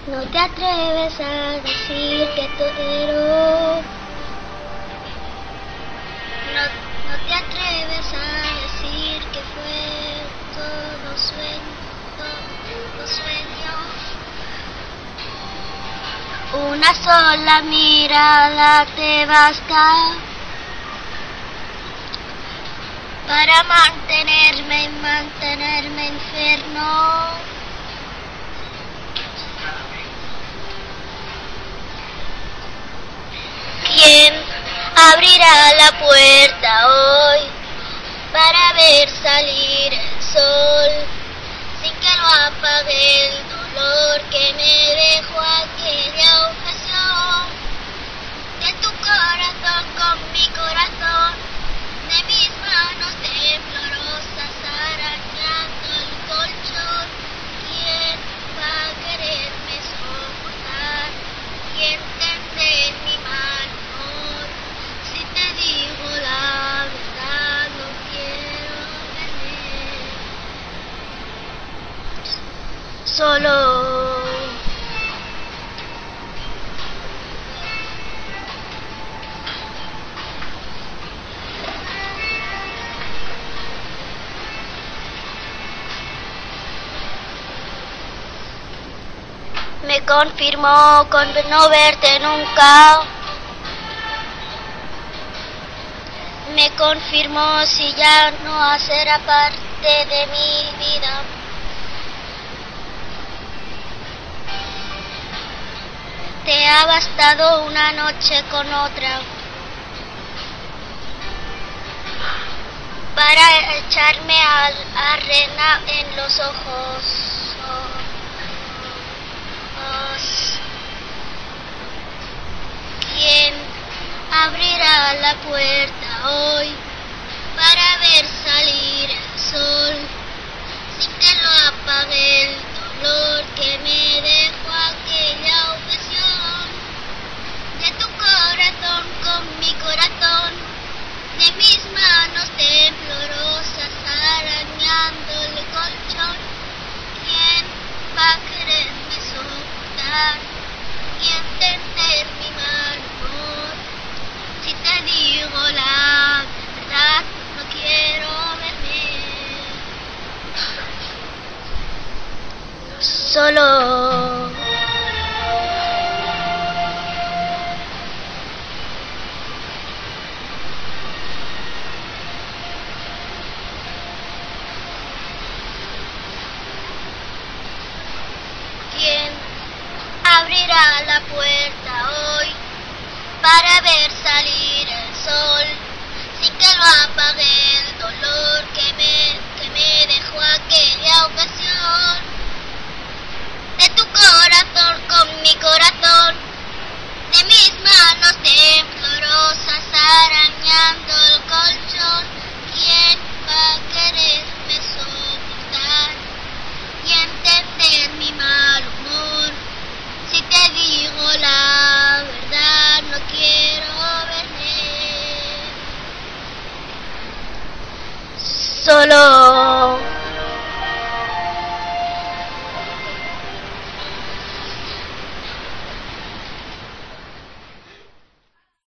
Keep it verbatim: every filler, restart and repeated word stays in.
No te atreves a decir que todo no, no te atreves a decir que fue todo sueño, todo sueño. Una sola mirada te basta para mantenerme y mantenerme enfermo. ¿Quién abrirá la puerta hoy para ver salir el sol sin que lo apague el dolor que me dejó aquella ocasión? De tu corazón con mi corazón, de mis manos temblorosas arañando el colchón. ¿Quién va a quererme soportar y entender mi mal humor? Si te digo la verdad, no quiero verme solo. Me confirmó con no verte nunca. Me confirmó si ya no será parte de mi vida. Te ha bastado una noche con otra para echarme arena en los ojos. ¿Quién abrirá la puerta hoy para ver salir el sol sin que lo apague el dolor que me dejó aquella ocasión? De tu corazón con mi corazón, de mis manos temblorosas arañando el colchón. ¿Quién va a quererme soportar y entender mi mal humor? Si te digo la verdad, no quiero verme solo. ¿Quién abrirá la puerta hoy para ver salir el sol sin que lo apague el dolor que me, que me dejó aquel?